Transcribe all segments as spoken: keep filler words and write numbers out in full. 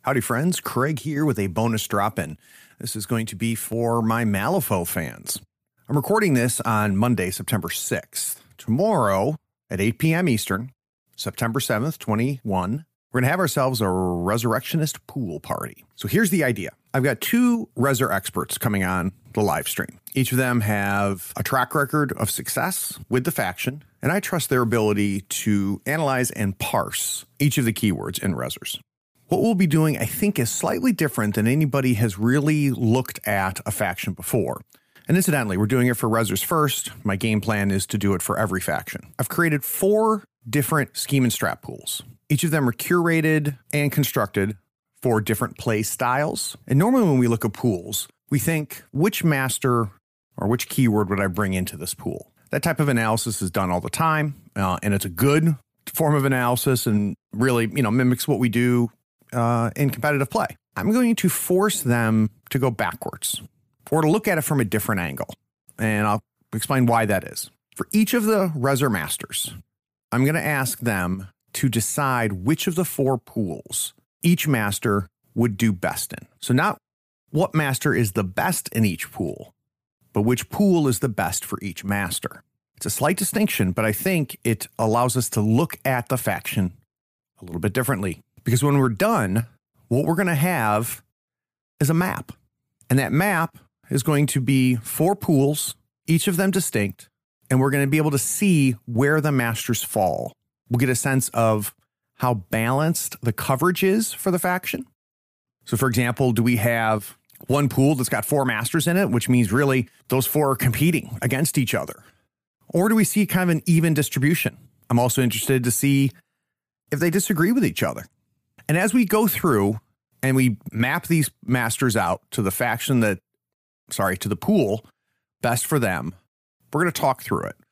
Howdy friends, Craig here with a bonus drop-in. This is going to be for my Malifaux fans. I'm recording this on Monday, September sixth. Tomorrow at eight p.m. Eastern, September seventh, twenty-one, we're going to have ourselves a Resurrectionist pool party. So here's the idea. I've got two Resur experts coming on the live stream. Each of them have a track record of success with the faction, and I trust their ability to analyze and parse each of the keywords in Resurs. What we'll be doing, I think, is slightly different than anybody has really looked at a faction before. And incidentally, we're doing it for Resurs first. My game plan is to do it for every faction. I've created four different scheme and strat pools. Each of them are curated and constructed for different play styles. And normally when we look at pools, we think, which master or which keyword would I bring into this pool? That type of analysis is done all the time, uh, and it's a good form of analysis and really, you know, mimics what we do Uh, in competitive play. I'm going to force them to go backwards or to look at it from a different angle. And I'll explain why that is. For each of the Resur masters, I'm going to ask them to decide which of the four pools each master would do best in. So not what master is the best in each pool, but which pool is the best for each master. It's a slight distinction, but I think it allows us to look at the faction a little bit differently. Because when we're done, what we're going to have is a map. And that map is going to be four pools, each of them distinct, and we're going to be able to see where the masters fall. We'll get a sense of how balanced the coverage is for the faction. So, for example, do we have one pool that's got four masters in it, which means really those four are competing against each other? Or do we see kind of an even distribution? I'm also interested to see if they disagree with each other. And as we go through and we map these masters out to the faction that, sorry, to the pool best for them, we're going to talk through it.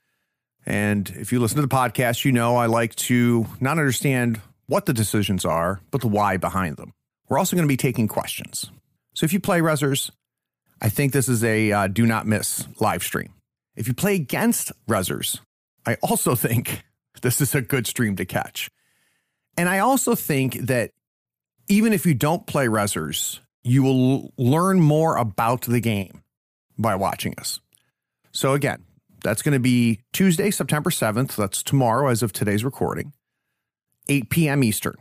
And if you listen to the podcast, you know I like to not understand what the decisions are, but the why behind them. We're also going to be taking questions. So if you play Resurs, I think this is a uh, do not miss live stream. If you play against Resurs, I also think this is a good stream to catch. And I also think that even if you don't play Resurs, you will learn more about the game by watching us. So again, that's going to be Tuesday, September seventh. That's tomorrow as of today's recording, eight p.m. Eastern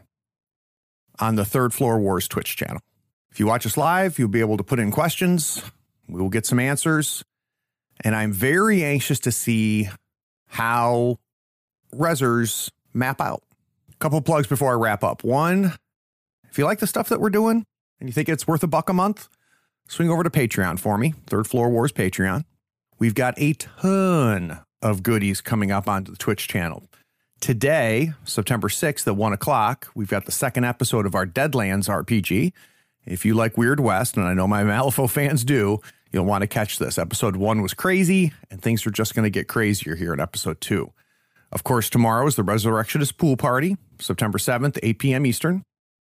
on the Third Floor Wars Twitch channel. If you watch us live, you'll be able to put in questions. We will get some answers. And I'm very anxious to see how Resurs map out. Couple plugs before I wrap up. One, if you like the stuff that we're doing and you think it's worth a buck a month, swing over to Patreon for me, Third Floor Wars Patreon. We've got a ton of goodies coming up onto the Twitch channel. Today, September sixth at one o'clock, we've got the second episode of our Deadlands R P G. If you like Weird West, and I know my Malifaux fans do, you'll want to catch this. Episode one was crazy, and things are just going to get crazier here in episode two. Of course, tomorrow is the Resurrectionist Pool Party, September seventh, eight p.m. Eastern.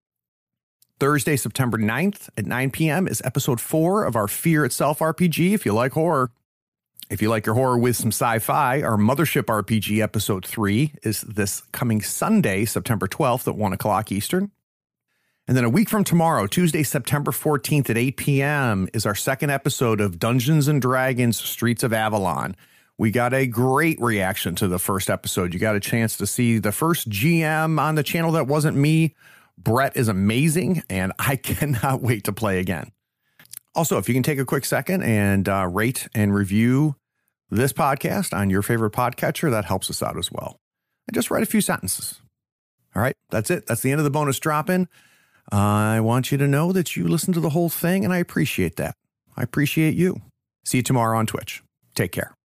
Thursday, September ninth at nine p.m. is episode four of our Fear Itself R P G. If you like horror, if you like your horror with some sci-fi, our Mothership R P G episode three is this coming Sunday, September twelfth at one o'clock Eastern. And then a week from tomorrow, Tuesday, September fourteenth at eight p.m. is our second episode of Dungeons and Dragons Streets of Avalon. We got a great reaction to the first episode. You got a chance to see the first G M on the channel that wasn't me. Brett is amazing, and I cannot wait to play again. Also, if you can take a quick second and uh, rate and review this podcast on your favorite podcatcher, that helps us out as well. And just write a few sentences. All right, that's it. That's the end of the bonus drop-in. I want you to know that you listened to the whole thing, and I appreciate that. I appreciate you. See you tomorrow on Twitch. Take care.